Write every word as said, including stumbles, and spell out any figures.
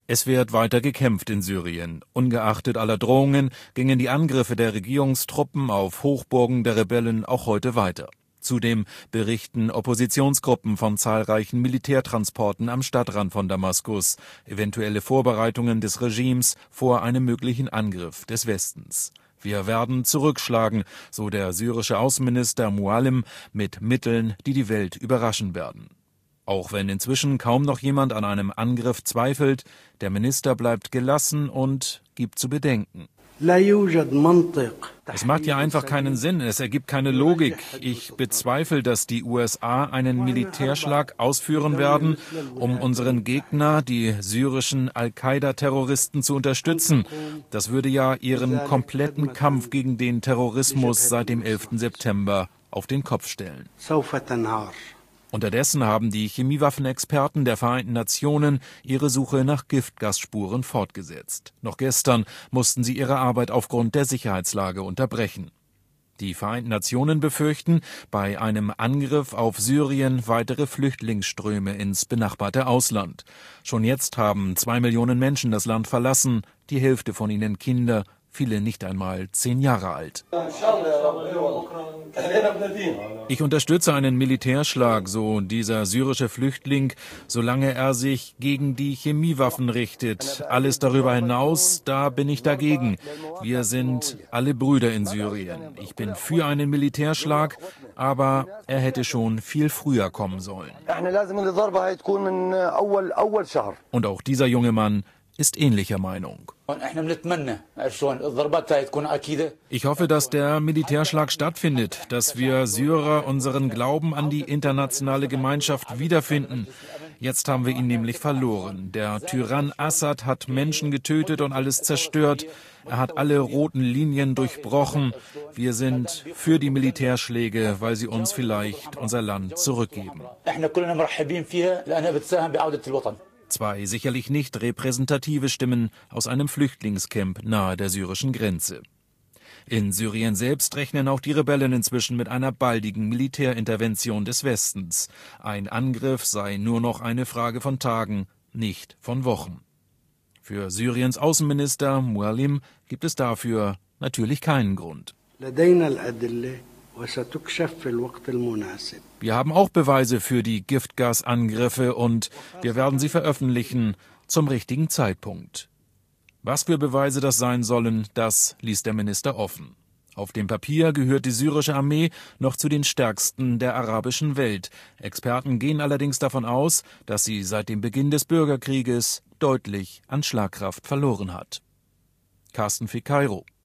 Es wird weiter gekämpft in Syrien. Ungeachtet aller Drohungen gingen die Angriffe der Regierungstruppen auf Hochburgen der Rebellen auch heute weiter. Zudem berichten Oppositionsgruppen von zahlreichen Militärtransporten am Stadtrand von Damaskus, eventuelle Vorbereitungen des Regimes vor einem möglichen Angriff des Westens. Wir werden zurückschlagen, so der syrische Außenminister Muallim, mit Mitteln, die die Welt überraschen werden. Auch wenn inzwischen kaum noch jemand an einem Angriff zweifelt, der Minister bleibt gelassen und gibt zu bedenken. Es macht ja einfach keinen Sinn, es ergibt keine Logik. Ich bezweifle, dass die U S A einen Militärschlag ausführen werden, um unseren Gegner, die syrischen Al-Qaida-Terroristen, zu unterstützen. Das würde ja ihren kompletten Kampf gegen den Terrorismus seit dem elften September auf den Kopf stellen. Unterdessen haben die Chemiewaffenexperten der Vereinten Nationen ihre Suche nach Giftgasspuren fortgesetzt. Noch gestern mussten sie ihre Arbeit aufgrund der Sicherheitslage unterbrechen. Die Vereinten Nationen befürchten bei einem Angriff auf Syrien weitere Flüchtlingsströme ins benachbarte Ausland. Schon jetzt haben zwei Millionen Menschen das Land verlassen, die Hälfte von ihnen Kinder, viele nicht einmal zehn Jahre alt. Ich unterstütze einen Militärschlag, so dieser syrische Flüchtling, solange er sich gegen die Chemiewaffen richtet. Alles darüber hinaus, da bin ich dagegen. Wir sind alle Brüder in Syrien. Ich bin für einen Militärschlag, aber er hätte schon viel früher kommen sollen. Und auch dieser junge Mann ist ähnlicher Meinung. Ich hoffe, dass der Militärschlag stattfindet, dass wir Syrer unseren Glauben an die internationale Gemeinschaft wiederfinden. Jetzt haben wir ihn nämlich verloren. Der Tyrann Assad hat Menschen getötet und alles zerstört. Er hat alle roten Linien durchbrochen. Wir sind für die Militärschläge, weil sie uns vielleicht unser Land zurückgeben. Zwei sicherlich nicht repräsentative Stimmen aus einem Flüchtlingscamp nahe der syrischen Grenze. In Syrien selbst rechnen auch die Rebellen inzwischen mit einer baldigen Militärintervention des Westens. Ein Angriff sei nur noch eine Frage von Tagen, nicht von Wochen. Für Syriens Außenminister Muallim gibt es dafür natürlich keinen Grund. Wir haben auch Beweise für die Giftgasangriffe und wir werden sie veröffentlichen zum richtigen Zeitpunkt. Was für Beweise das sein sollen, das ließ der Minister offen. Auf dem Papier gehört die syrische Armee noch zu den stärksten der arabischen Welt. Experten gehen allerdings davon aus, dass sie seit dem Beginn des Bürgerkrieges deutlich an Schlagkraft verloren hat. Carsten Fick, Kairo.